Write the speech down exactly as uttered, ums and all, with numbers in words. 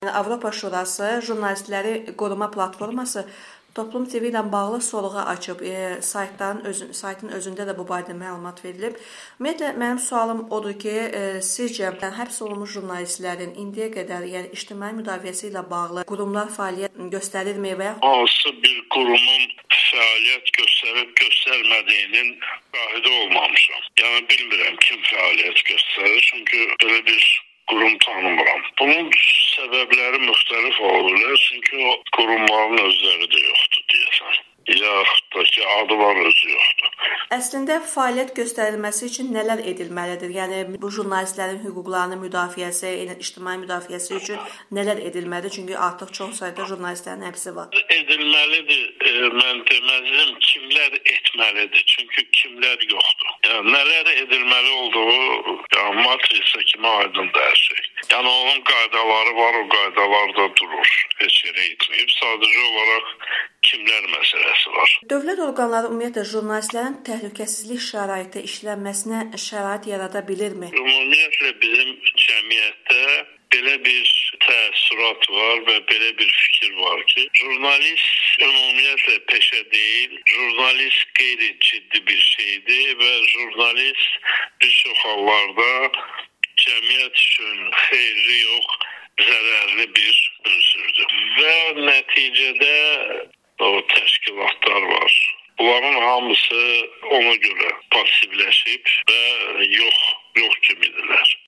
Avropa Şurası Jurnalistləri Qoruma Platforması Toplum T V ilə bağlı sorğu açıb. E, saytların özü, saytın özündə də bu barədə məlumat verilib. Ümumiyyətlə, mənim sualım odur ki, e, sizcə həbs olunmuş jurnalistlərin indiyə qədər, yəni ictimai müdafiəsi ilə bağlı qurumlar fəaliyyət göstərirmi və yaxud hansı bir qurumun fəaliyyət göstərib göstərmədiyinin şahidi olmamışam. Yəni bilmirəm kim fəaliyyət göstərir, çünki belə bir qurum tanımıram. Bunun səbəbləri müxtəlif ola bilər, çünki o qurumların özləri də yoxdur deyəsən. Yaxud da ki, adı var, özü yoxdur. Əslində fəaliyyət göstərilməsi üçün nələr edilməlidir? Yəni bu jurnalistlərin hüquqlarının müdafiəsi, ictimai müdafiəsi üçün nələr edilməlidir? Çünki artıq çox sayda jurnalistlərin həbsi var. Edilməlidir, e, mən deməzdim, kimlər etməlidir? Çünki kimlər yoxdur. Yəni nələr edilməli olduğu, yəni matrisa kimi aydındır hər şey. Yəni onun qaydaları var, o qaydalarda durur. Heç yerə itməyib. Sadəcə olaraq kimlər məsələsi var. Dövlət orqanları ümumiyyətlə jurnalistlərin təhlükəsizlik şəraiti işlənməsinə şərait yarada bilirmi? Ümumiyyətlə bizim cəmiyyətdə belə bir təəssürat var və belə bir fikir var ki, jurnalist ümumiyyətlə peşə deyil, jurnalist qeyri-ciddi bir şeydir və jurnalist bir çox hallarda cəmiyyət üçün xeyirli yox, zərərli bir ünsürdür. Və nəticədə o təşkilatlar var. Bunların hamısı ona görə passivləşib və yox, yox kimidirlər.